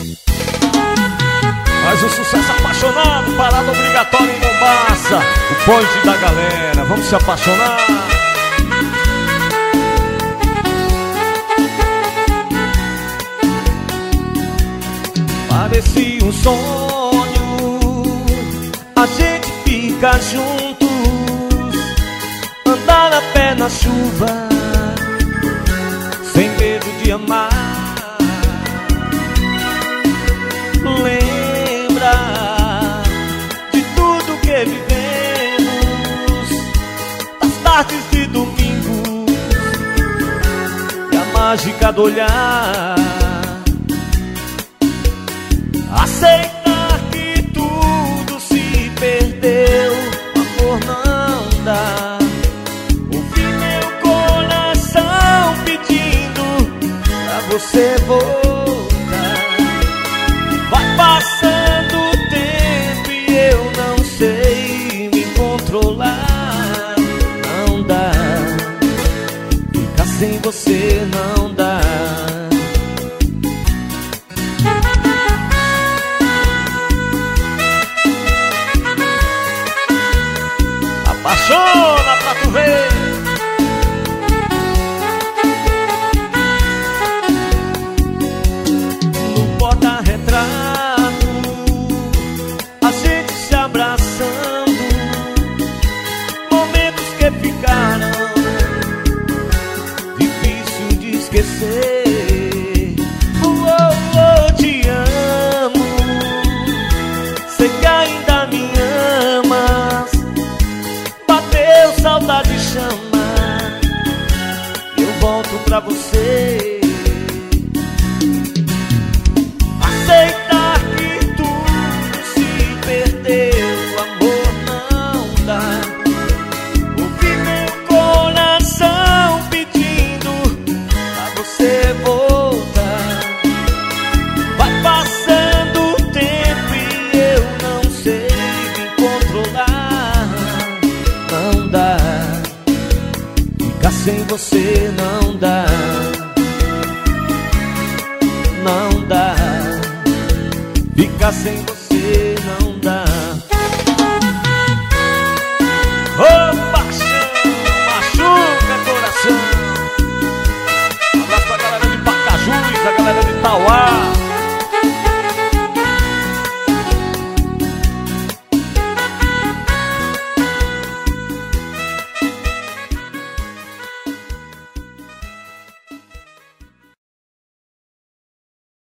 Mais um sucesso apaixonado, parada obrigatória em Mombasa, o ponte da galera, vamos se apaixonar. Parecia um sonho, a gente fica juntos, andar a pé na chuva, sem medo de amar. Lembra de tudo que vivemos, das tardes de domingo e a mágica do olhar. Aceitar que tudo se perdeu, amor não dá. Ouvi meu coração pedindo pra você voltar. Vai passando o tempo e eu não sei me controlar. Não dá, ficar sem você não dá. Apaixona pra tu ver. No porta-retrato, a gente se abraçando, momentos que ficaram difícil de esquecer. Oh, te amo, sei que ainda me amas. Bateu saudade e chama, eu volto pra você. Aceitar que tudo se perdeu, amor não dá. Ouvi meu coração pedindo pra você voltar. Vai passando o tempo e eu não sei me controlar. Não dá, ficar sem você não dá. Não dá, ficar sem você